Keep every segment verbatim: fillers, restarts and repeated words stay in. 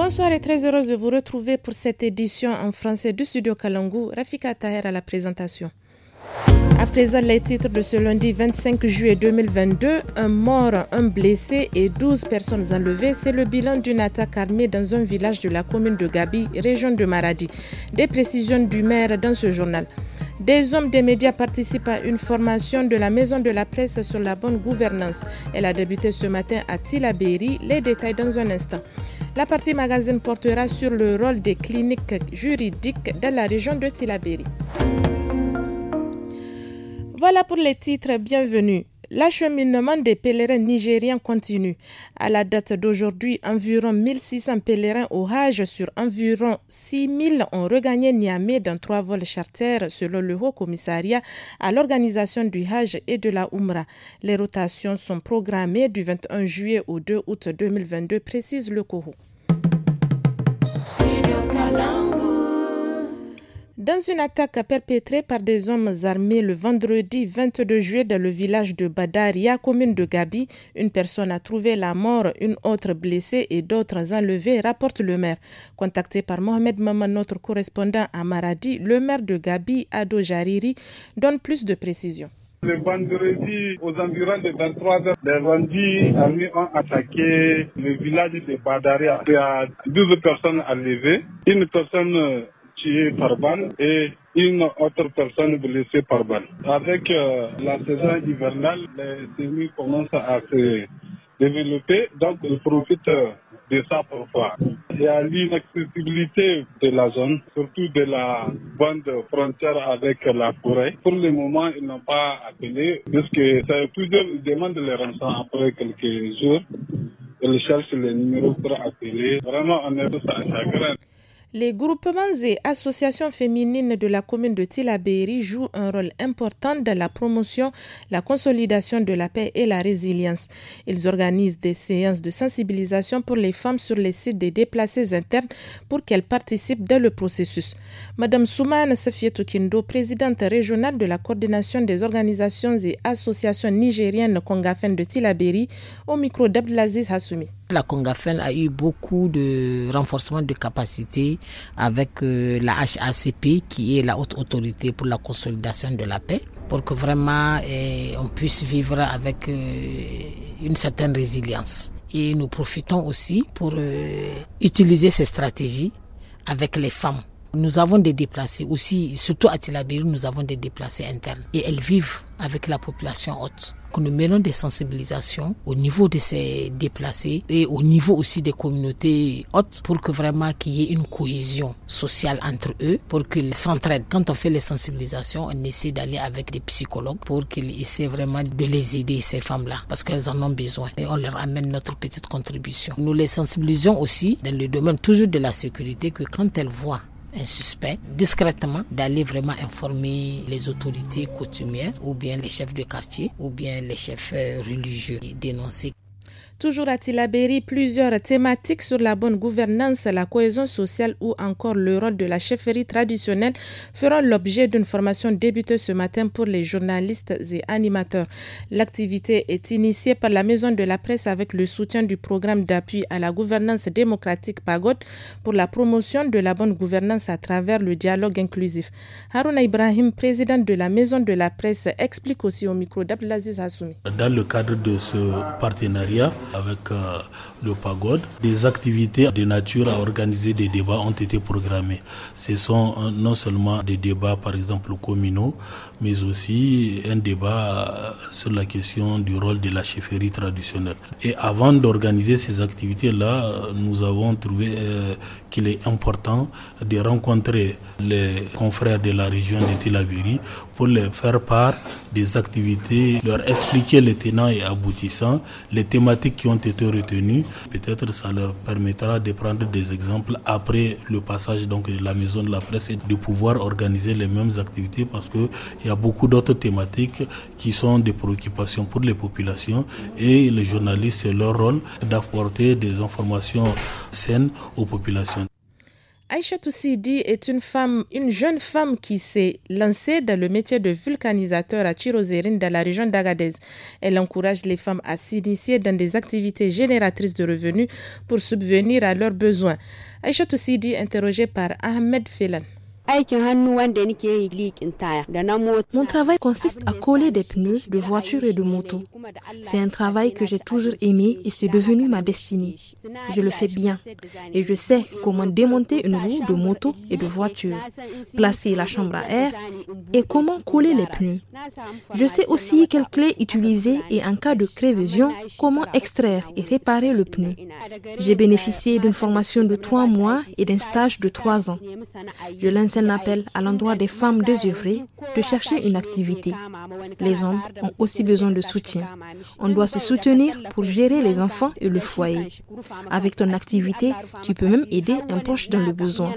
Bonsoir et très heureuse de vous retrouver pour cette édition en français du Studio Kalangu. Rafika Taher à la présentation. À présent, les titres de ce lundi vingt-cinq juillet deux mille vingt-deux. Un mort, un blessé et douze personnes enlevées. C'est le bilan d'une attaque armée dans un village de la commune de Gabi, région de Maradi. Des précisions du maire dans ce journal. Des hommes des médias participent à une formation de la Maison de la Presse sur la bonne gouvernance. Elle a débuté ce matin à Tillabéri. Les détails dans un instant. La partie magazine portera sur le rôle des cliniques juridiques dans la région de Tillabéri. Voilà pour les titres, bienvenue. L'acheminement des pèlerins nigériens continue. À la date d'aujourd'hui, environ mille six cents pèlerins au Hajj sur environ six mille ont regagné Niamey dans trois vols charters selon le Haut Commissariat à l'organisation du Hajj et de la Oumra. Les rotations sont programmées du vingt et un juillet au deux août deux mille vingt-deux, précise le C O H O. Dans une attaque perpétrée par des hommes armés le vendredi vingt-deux juillet dans le village de Badaria, commune de Gabi, une personne a trouvé la mort, une autre blessée et d'autres enlevés, rapporte le maire. Contacté par Mohamed Maman, notre correspondant à Maradi, le maire de Gabi, Ado Jariri, donne plus de précisions. Le vendredi, aux environs de vingt-trois heures, les bandits armés ont attaqué le village de Badaria. Il y a douze personnes enlevées, une personne tuée par balle et une autre personne blessée par balle. Avec euh, la saison hivernale, les semis commencent à se développer, donc ils profitent de ça parfois. Il y a l'inaccessibilité de la zone, surtout de la bande frontière avec la forêt. Pour le moment, ils n'ont pas appelé, puisque ça toujours ils demandent les rançons après quelques jours. Ils cherchent les numéros pour appeler. Vraiment, on est tous à chagrin. Les groupements et associations féminines de la commune de Tillabéri jouent un rôle important dans la promotion, la consolidation de la paix et la résilience. Ils organisent des séances de sensibilisation pour les femmes sur les sites des déplacés internes pour qu'elles participent dans le processus. Madame Soumane Safietou Kindo, présidente régionale de la coordination des organisations et associations nigériennes Congafen de Tillabéri, au micro d'Abdelaziz Hassoumi. La Congafen a eu beaucoup de renforcement de capacité avec euh, la H A C P qui est la haute autorité pour la consolidation de la paix pour que vraiment eh, on puisse vivre avec euh, une certaine résilience. Et nous profitons aussi pour euh, utiliser ces stratégies avec les femmes. Nous avons des déplacés aussi, surtout à Tillabéri, nous avons des déplacés internes et elles vivent avec la population haute. Que nous menons des sensibilisations au niveau de ces déplacés et au niveau aussi des communautés hautes pour que vraiment qu'il y ait une cohésion sociale entre eux, pour qu'ils s'entraident. Quand on fait les sensibilisations, on essaie d'aller avec des psychologues pour qu'ils essaient vraiment de les aider, ces femmes-là, parce qu'elles en ont besoin et on leur amène notre petite contribution. Nous les sensibilisons aussi dans le domaine toujours de la sécurité que quand elles voient un suspect, discrètement, d'aller vraiment informer les autorités coutumières ou bien les chefs de quartier ou bien les chefs religieux et dénoncer. Toujours à Tillabéri, plusieurs thématiques sur la bonne gouvernance, la cohésion sociale ou encore le rôle de la chefferie traditionnelle feront l'objet d'une formation débutée ce matin pour les journalistes et animateurs. L'activité est initiée par la Maison de la Presse avec le soutien du programme d'appui à la gouvernance démocratique PAGOD pour la promotion de la bonne gouvernance à travers le dialogue inclusif. Harouna Ibrahim, président de la Maison de la Presse, explique aussi au micro d'Abdelaziz Hassoumi. Dans le cadre de ce partenariat avec euh, le PAGOD, des activités de nature à organiser des débats ont été programmés. Ce sont euh, non seulement des débats par exemple communaux, mais aussi un débat euh, sur la question du rôle de la chefferie traditionnelle. Et avant d'organiser ces activités-là, euh, nous avons trouvé euh, qu'il est important de rencontrer les confrères de la région de Tillabéri pour leur faire part des activités, leur expliquer les tenants et aboutissants, les thématiques qui ont été retenues. Peut-être ça leur permettra de prendre des exemples après le passage donc de la Maison de la Presse et de pouvoir organiser les mêmes activités parce qu'il y a beaucoup d'autres thématiques qui sont des préoccupations pour les populations et les journalistes, c'est leur rôle d'apporter des informations saines aux populations. Aïchatou Sidi est une femme, une jeune femme qui s'est lancée dans le métier de vulcanisateur à Tirozérine dans la région d'Agadez. Elle encourage les femmes à s'initier dans des activités génératrices de revenus pour subvenir à leurs besoins. Aïchatou Sidi, interrogée par Ahmed Filan. Mon travail consiste à coller des pneus de voitures et de motos. C'est un travail que j'ai toujours aimé et c'est devenu ma destinée. Je le fais bien et je sais comment démonter une roue de moto et de voiture, placer la chambre à air et comment coller les pneus. Je sais aussi quelles clés utiliser et en cas de crevaison, comment extraire et réparer le pneu. J'ai bénéficié d'une formation de trois mois et d'un stage de trois ans. Je lance un appel à l'endroit des femmes désœuvrées de chercher une activité. Les hommes ont aussi besoin de soutien. On doit se soutenir pour gérer les enfants et le foyer. Avec ton activité, tu peux même aider un proche dans le besoin.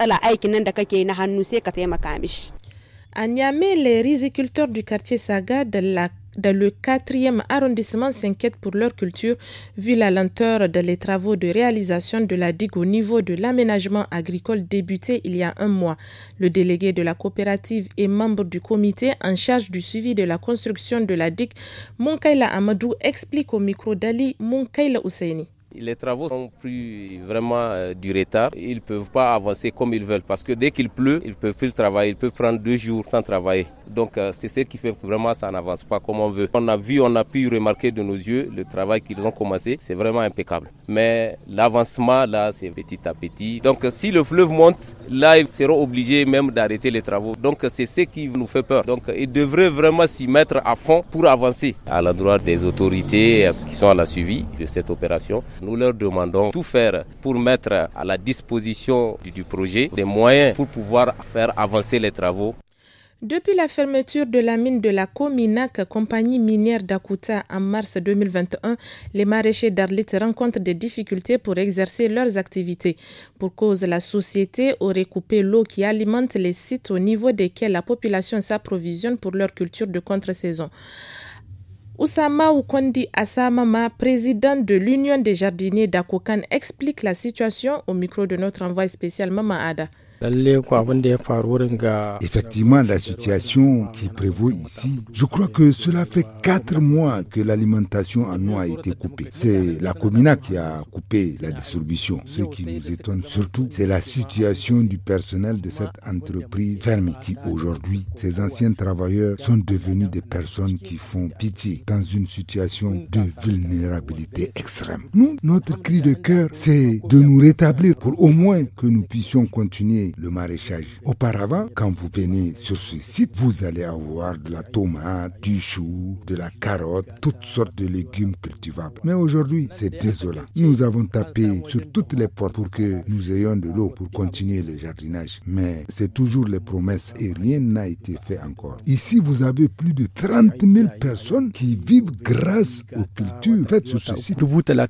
À Niamey, les riziculteurs du quartier Saga de la dans le quatrième arrondissement s'inquiètent pour leur culture vu la lenteur dans les travaux de réalisation de la digue au niveau de l'aménagement agricole débuté il y a un mois. Le délégué de la coopérative et membre du comité en charge du suivi de la construction de la digue, Monkaila Amadou, explique au micro d'Ali Monkaila Ousseini. Les travaux ont pris vraiment euh, du retard. Ils ne peuvent pas avancer comme ils veulent parce que dès qu'il pleut, ils ne peuvent plus travailler. Ils peuvent prendre deux jours sans travailler. Donc euh, c'est ce qui fait que vraiment ça n'avance pas comme on veut. On a vu, on a pu remarquer de nos yeux le travail qu'ils ont commencé. C'est vraiment impeccable. Mais l'avancement là, c'est petit à petit. Donc si le fleuve monte, là ils seront obligés même d'arrêter les travaux. Donc c'est ce qui nous fait peur. Donc ils devraient vraiment s'y mettre à fond pour avancer. À l'endroit des autorités qui sont à la suivi de cette opération, nous leur demandons tout faire pour mettre à la disposition du projet des moyens pour pouvoir faire avancer les travaux. Depuis la fermeture de la mine de la Cominac, compagnie minière d'Akuta, en mars deux mille vingt et un, les maraîchers d'Arlit rencontrent des difficultés pour exercer leurs activités. Pour cause, la société aurait coupé l'eau qui alimente les sites au niveau desquels la population s'approvisionne pour leur culture de contre-saison. Oussama Oukondi Assamama, président de l'Union des jardiniers d'Akokan, explique la situation au micro de notre envoyé spécial Mama Ada. Effectivement, la situation qui prévaut ici, je crois que cela fait quatre mois que l'alimentation en eau a été coupée. C'est la Cominac qui a coupé la distribution. Ce qui nous étonne surtout, c'est la situation du personnel de cette entreprise fermée qui aujourd'hui, ces anciens travailleurs sont devenus des personnes qui font pitié dans une situation de vulnérabilité extrême. Nous, notre cri de cœur, c'est de nous rétablir pour au moins que nous puissions continuer le maraîchage. Auparavant, quand vous venez sur ce site, vous allez avoir de la tomate, du chou, de la carotte, toutes sortes de légumes cultivables. Mais aujourd'hui, c'est désolant. Nous avons tapé sur toutes les portes pour que nous ayons de l'eau pour continuer le jardinage. Mais c'est toujours les promesses et rien n'a été fait encore. Ici, vous avez plus de trente mille personnes qui vivent grâce aux cultures faites sur ce site.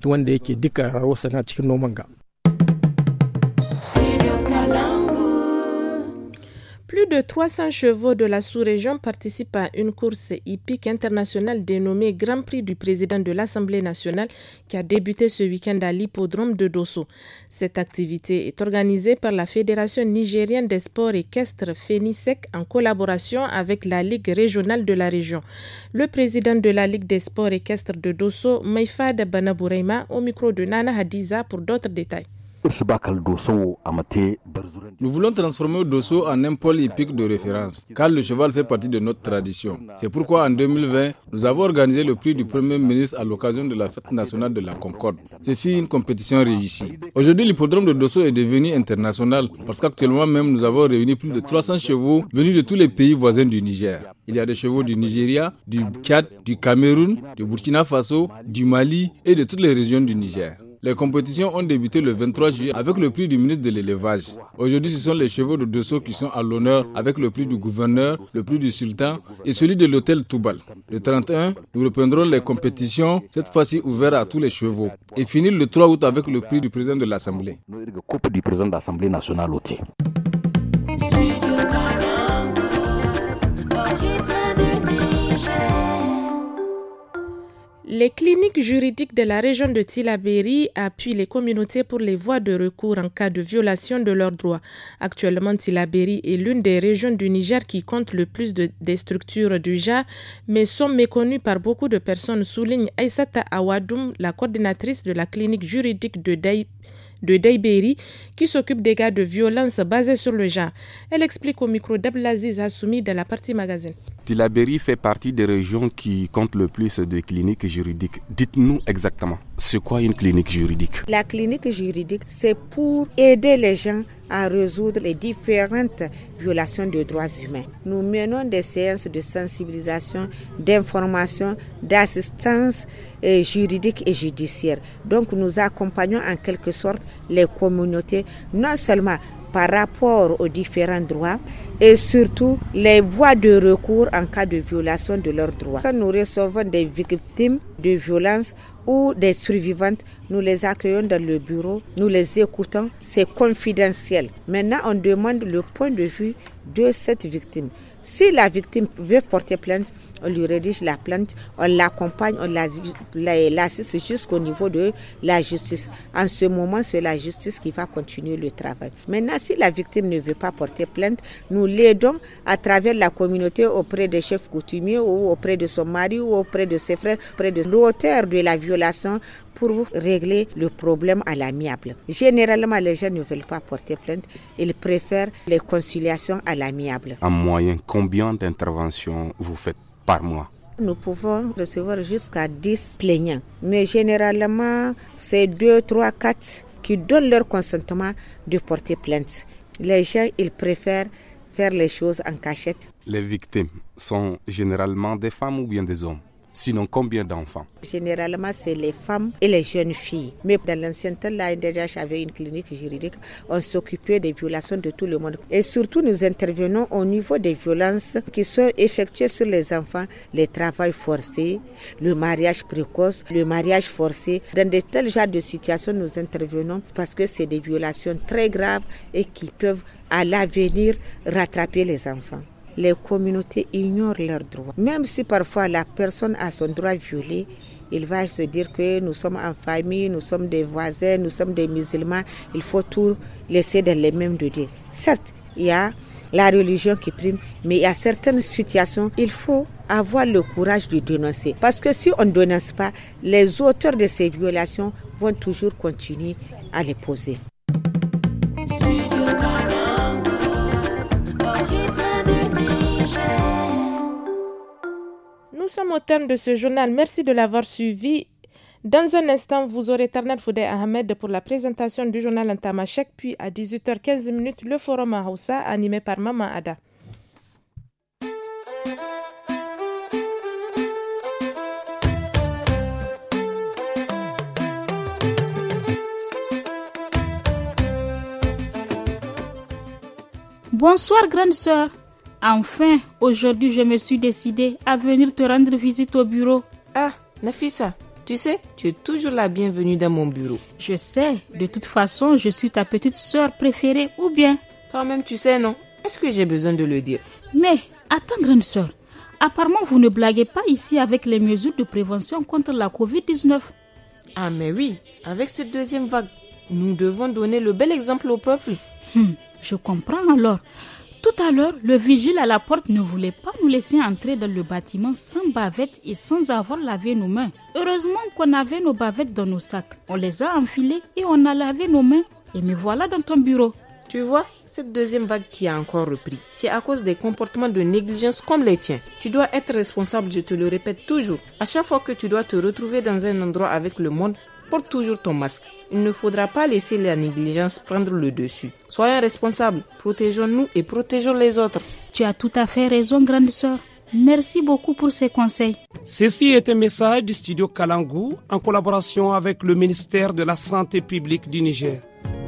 Plus de trois cents chevaux de la sous-région participent à une course hippique internationale dénommée Grand Prix du président de l'Assemblée nationale qui a débuté ce week-end à l'hippodrome de Dosso. Cette activité est organisée par la Fédération nigérienne des sports équestres FENISEC en collaboration avec la Ligue régionale de la région. Le président de la Ligue des sports équestres de Dosso, Maïfad Banabouraima, au micro de Nana Hadiza pour d'autres détails. Nous voulons transformer Dosso en un pôle hippique de référence, car le cheval fait partie de notre tradition. C'est pourquoi en deux mille vingt, nous avons organisé le prix du Premier ministre à l'occasion de la fête nationale de la Concorde. Ce fut une compétition réussie. Aujourd'hui, l'hippodrome de Dosso est devenu international, parce qu'actuellement même, nous avons réuni plus de trois cents chevaux venus de tous les pays voisins du Niger. Il y a des chevaux du Nigeria, du Tchad, du Cameroun, du Burkina Faso, du Mali et de toutes les régions du Niger. Les compétitions ont débuté le vingt-trois juillet avec le prix du ministre de l'élevage. Aujourd'hui, ce sont les chevaux de Dosso qui sont à l'honneur avec le prix du gouverneur, le prix du sultan et celui de l'hôtel Toubal. Le trente et un, nous reprendrons les compétitions, cette fois-ci ouvertes à tous les chevaux. Et finir le trois août avec le prix du président de l'Assemblée. du président de l'Assemblée nationale au T. Les cliniques juridiques de la région de Tillabéri appuient les communautés pour les voies de recours en cas de violation de leurs droits. Actuellement, Tillabéri est l'une des régions du Niger qui compte le plus de, des structures du genre, mais sont méconnues par beaucoup de personnes, souligne Aïssata Awadoum, la coordinatrice de la clinique juridique de Daï. de Daïbéri, qui s'occupe des cas de violence basés sur le genre. Elle explique au micro d'Ablaziz Hassoumi de la partie magazine. Tillabéri fait partie des régions qui comptent le plus de cliniques juridiques. Dites-nous exactement, c'est quoi une clinique juridique? La clinique juridique, c'est pour aider les gens à résoudre les différentes violations de droits humains. Nous menons des séances de sensibilisation, d'information, d'assistance eh, juridique et judiciaire. Donc nous accompagnons en quelque sorte les communautés, non seulement par rapport aux différents droits et surtout les voies de recours en cas de violation de leurs droits. Quand nous recevons des victimes de violences ou des survivantes, nous les accueillons dans le bureau, nous les écoutons, c'est confidentiel. Maintenant, on demande le point de vue de cette victime. Si la victime veut porter plainte, on lui rédige la plainte, on l'accompagne, on l'assiste jusqu'au niveau de la justice. En ce moment, c'est la justice qui va continuer le travail. Maintenant, si la victime ne veut pas porter plainte, nous l'aidons à travers la communauté auprès des chefs coutumiers ou auprès de son mari ou auprès de ses frères, auprès de l'auteur de la violation pour régler le problème à l'amiable. Généralement, les gens ne veulent pas porter plainte, ils préfèrent les conciliations à l'amiable. En moyenne, combien d'interventions vous faites par mois? Nous pouvons recevoir jusqu'à dix plaignants, mais généralement, c'est deux, trois, quatre qui donnent leur consentement de porter plainte. Les gens, ils préfèrent faire les choses en cachette. Les victimes sont généralement des femmes ou bien des hommes? Sinon, combien d'enfants? Généralement, c'est les femmes et les jeunes filles. Mais dans l'ancien temps, là, N D H avait une clinique juridique. On s'occupait des violations de tout le monde. Et surtout, nous intervenons au niveau des violences qui sont effectuées sur les enfants, les travails forcés, le mariage précoce, le mariage forcé. Dans de tels genres de situations, nous intervenons parce que c'est des violations très graves et qui peuvent, à l'avenir, rattraper les enfants. Les communautés ignorent leurs droits. Même si parfois la personne a son droit violé, il va se dire que nous sommes en famille, nous sommes des voisins, nous sommes des musulmans. Il faut tout laisser dans les mêmes de Dieu. Certes, il y a la religion qui prime, mais il y a certaines situations, il faut avoir le courage de dénoncer. Parce que si on ne dénonce pas, les auteurs de ces violations vont toujours continuer à les poser. Nous sommes au terme de ce journal. Merci de l'avoir suivi. Dans un instant, vous aurez Tarnan Foudé Ahmed pour la présentation du journal en tamashek, puis à dix-huit heures quinze, le forum à Hausa animé par Maman Ada. Bonsoir grande sœur. Enfin, aujourd'hui, je me suis décidée à venir te rendre visite au bureau. Ah, Nafissa, tu sais, tu es toujours la bienvenue dans mon bureau. Je sais, de toute façon, je suis ta petite sœur préférée, ou bien? Toi-même, tu sais, non? Est-ce que j'ai besoin de le dire? Mais, attends, grande sœur, apparemment, vous ne blaguez pas ici avec les mesures de prévention contre la covid dix-neuf. Ah, mais oui, avec cette deuxième vague, nous devons donner le bel exemple au peuple. Hum, je comprends alors. Tout à l'heure, le vigile à la porte ne voulait pas nous laisser entrer dans le bâtiment sans bavette et sans avoir lavé nos mains. Heureusement qu'on avait nos bavettes dans nos sacs. On les a enfilées et on a lavé nos mains. Et me voilà dans ton bureau. Tu vois, cette deuxième vague qui a encore repris, c'est à cause des comportements de négligence comme les tiens. Tu dois être responsable, je te le répète toujours. À chaque fois que tu dois te retrouver dans un endroit avec le monde, porte toujours ton masque. Il ne faudra pas laisser la négligence prendre le dessus. Soyons responsables, protégeons-nous et protégeons les autres. Tu as tout à fait raison, grande sœur. Merci beaucoup pour ces conseils. Ceci est un message du studio Kalangu en collaboration avec le ministère de la Santé publique du Niger.